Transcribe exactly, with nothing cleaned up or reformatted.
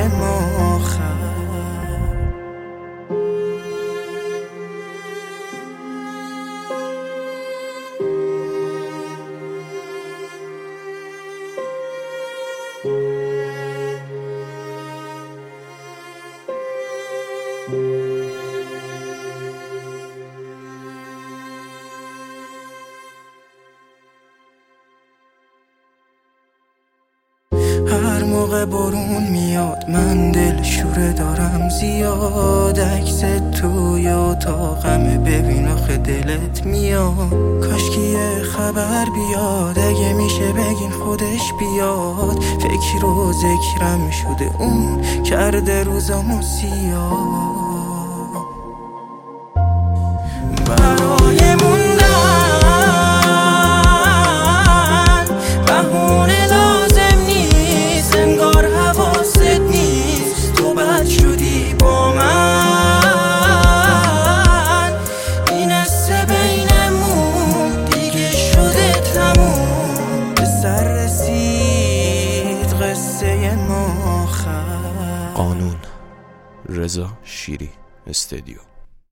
قصه ما خر. هر موقع بارون میاد من دل شوره دارم زیاد، عکس توی اتاقم ببین آخه دلت میاد. کاشکی یه خبر بیاد اگه میشه بگین خودش بیاد، فکر و ذکرم شده اون کرده روزامو سیاه. برای موندن بهونه لازم نیست، انگار حواست نیست تو بد شدی با من. این قصه بینمون دیگه شده تموم، به سر رسید قصه ما خر. قانون، رضا شیری، استدیو.